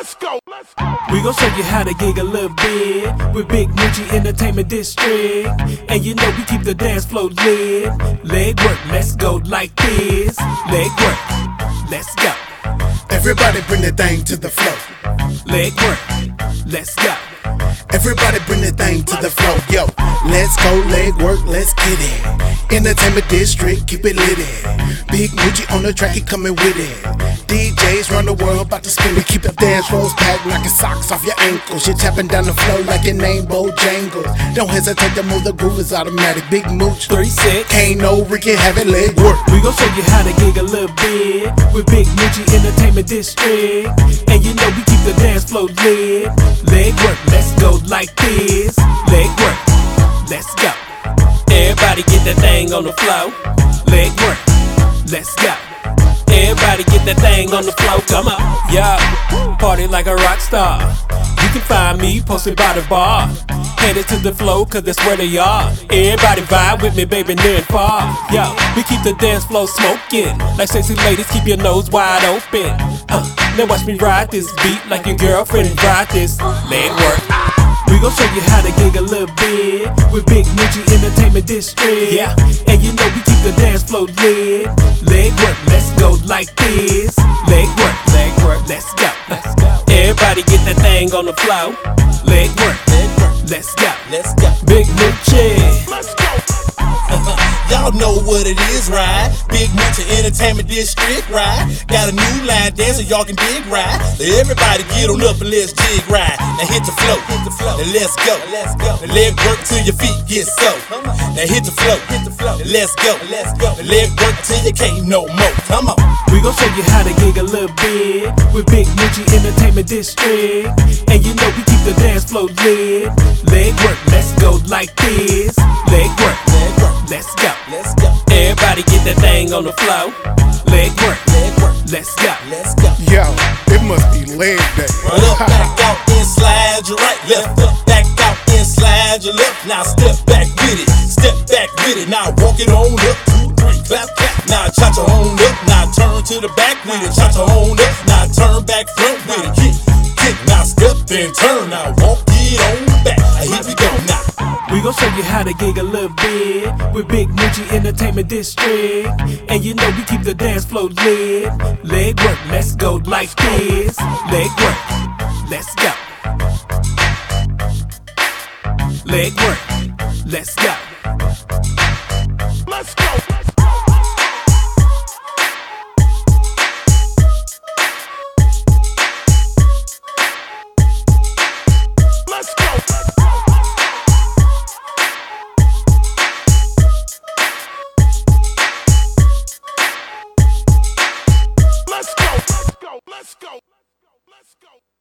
Let's go. We gon' show you how to gig a little bit with Big Moochie Entertainment District. And you know we keep the dance floor lit. Leg work, let's go like this. Leg work, let's go. Everybody bring the thing to the floor. Leg work, let's go. Everybody bring the thing to the floor. Yo, let's go, leg work, let's get it. Entertainment District, keep it lit. Big Moochie on the track, he coming with it. DJs run the world, about to spin. We keep the dance floors packed, knocking socks off your ankles. You're tapping down the floor like your name Bojangles. Don't hesitate to move, the groove is automatic. Big Mooch, 3 6. can't no Ricky have it, leg work. We gon' show you how to gig a little bit with Big Moochie Entertainment District. And you know we keep the dance floor lit. Leg work, let's go like this. Leg work, let's go. Everybody get that thing on the floor. Leg work, let's go. Everybody get that thing on the floor, come on. Yeah, party like a rock star. You can find me posted by the bar. Headed to the floor, cause that's where they are. Everybody vibe with me, baby, near and far. Yo, we keep the dance floor smoking. Like sexy ladies, keep your nose wide open. Now watch me ride this beat like your girlfriend ride this. Leg work. We gon' show you how to gig a little bit with Big Moochie Entertainment District. Yeah, and you know we keep the dance floor lit. Leg work, let's go like this. Leg work, let's go. Everybody get that thing on the floor. Leg work, let's go. Big Moochie. Let's go. Y'all know what it is, right? Big Moochie Entertainment District, right? Got a new line dance so y'all can dig, right? Everybody get on up and let's jig, right? Now hit the flow, and let's go. The leg work till your feet get so. Now hit the flow, and let's go. The leg work till you can't no more. Come on. We gon' show you how to gig a little bit with Big Moochie Entertainment District. And you know we keep the dance floor lit. Leg work, let's go like this. Leg work, let's go. Everybody get that thing on the floor. Leg work, let's go. Yo, it must be leg day. Run up, back out, and slide your right. Left up, back out, and slide your left. Now step back with it, Now walk it on up, 2, 3, clap. Now cha-cha on up, now turn to the back with it. Cha-cha on up, now turn back front with it. Kick, now step and turn. Now walk it on back. Here we go now. We gon' show you how to gig a little bit with Big Moochie Entertainment District. And you know we keep the dance floor lit. Leg work, let's go like this. Leg work, let's go. Leg work, let's go. Let's go. Let's go. Let's go. Let's go. Let's go. Let's go.